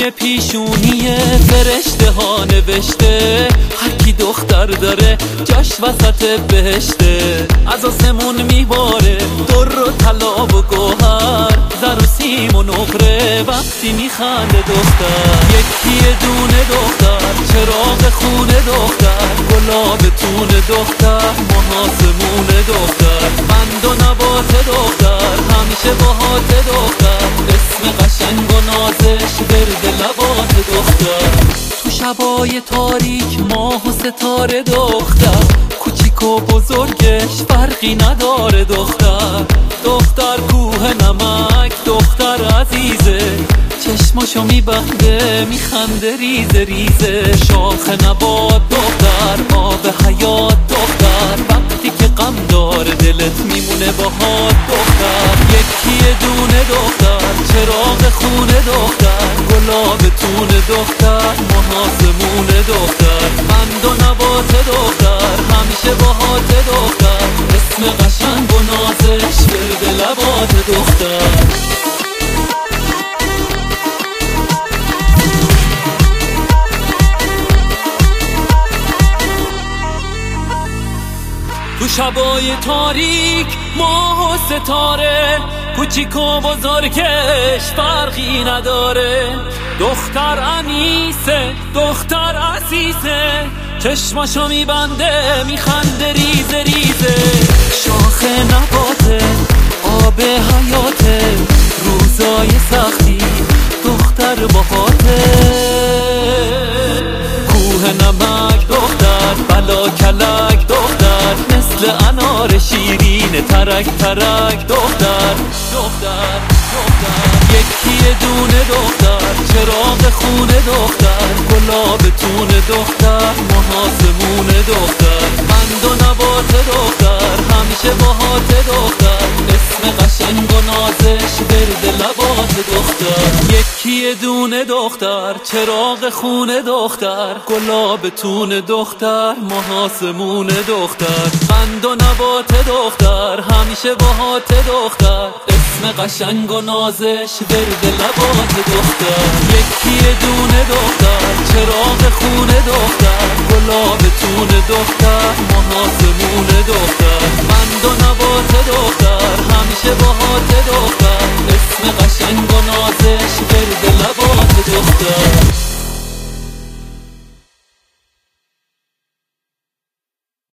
روی پیشونی فرشته ها نوشته هر کی دختر داره جاش وسط بهشته. از آسمون میباره در و طلا و گوهر، زر و سیم و نقره وقتی میخنده دختر. یکی دونه دختر، چراغ خونه دختر، گلاب تون دختر، محاسمون دختر، بند و نبات دختر، همیشه باهات دختر، اسم قشنگ و نازش ورد لبات دختر. تو شبای تاریک ماه و ستاره دختر، کوچیک و بزرگش فرقی نداره دختر. دختر کوه نمک، دختر عزیزه، چشماشو میبنده میخنده ریزه ریزه. شاخ نبات دختر، آب حیات دختر، وقتی که غم داره دلت میمونه باهات دختر. یکی دونه دختر، چراغ خونه دختر، گلاب تون دختر، محاسمون دختر، بند و نبات دختر، همیشه باهات دختر، اسم قشنگ و نازش ورد لبات دختر. تو شبای تاریک ماه و ستاره، کوچیک و بزرگش فرقی نداره. دختر انیسه، دختر عزیزه، چشماشو میبنده میخنده ریزه ریزه. شاخ نباته، آب حیاته، روزای سختی دختر باهاته. کوه نمک دختر، بلا کلک دختر، مثل انار شیرین ترک ترک دختر. دختر یکی دونه دختر، چراغ خونه دختر، گلاب تون دختر، محاسمون دختر، بند و نبات دختر، همیشه باهات دختر، اسم قشنگ و نازش ورد لبات دختر. یکی دونه دختر، چراغ خونه دختر، گلاب تون دختر، محاسمون دختر، بند و نبات دختر، همیشه باهات دختر، اسم قشنگ و نازش ورد لبات دختر. یکی دونه دختر، چراغ خونه دختر، گلاب تون دختر،